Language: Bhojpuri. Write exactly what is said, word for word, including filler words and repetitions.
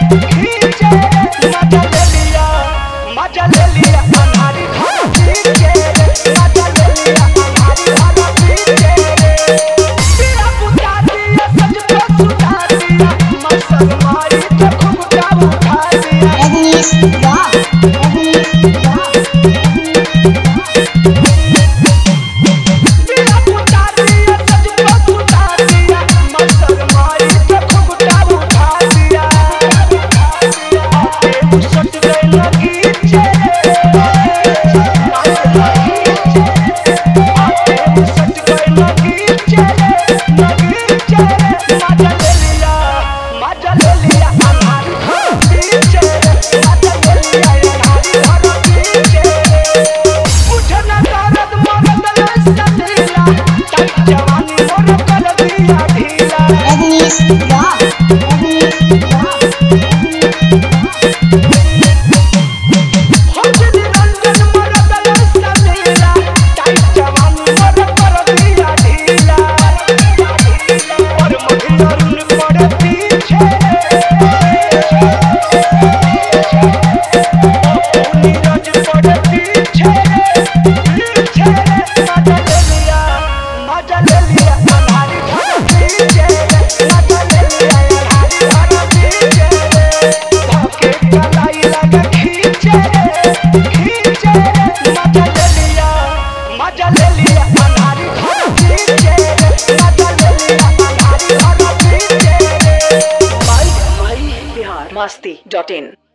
खींचे मजा ले लिया मजा ले लिया अनारी धारा खींचे मजा ले लिया अनारी धारा खींचे तेरा बुझा दिया सच पे सुधा दिया मसर मारी के घुंघटा उठा दिया रजनीश वाह रजनीश वाह तेरा बुझा दिया सच पे सुधा दिया मसर मारी के घुंघटा उठा दिया आके मुसट गए लगी चेहरे आके मुसट गए लगी चेहरे लगी चेहरे मजा ले लिया मजा ले लिया अनारी धारा खींचे मजा ले लिया अनारी धारा खींचे उठे न दर्द मरद ले सतीला टाइट जवानी मोर कर दिया ढीला रजनीश वाह रजनीश वाह हो जिदी रंजन मरद ले सतीला टाइट जवानी मोर कर दिया ढीला और मधियरुन पड़े पीछे नीरज पड़े पीछे पीछे मजा ले लिया मजा ले लिया अनारी धारा खींचे मजा ले लिया अनारी धारा खींचे भागे कलाई लगा खींचे खींचे मजा ले लिया मजा ले लिया अनारी धारा खींचे मजा ले लिया अनारी धारा खींचे माई माई बिहार मस्ती डॉट इन।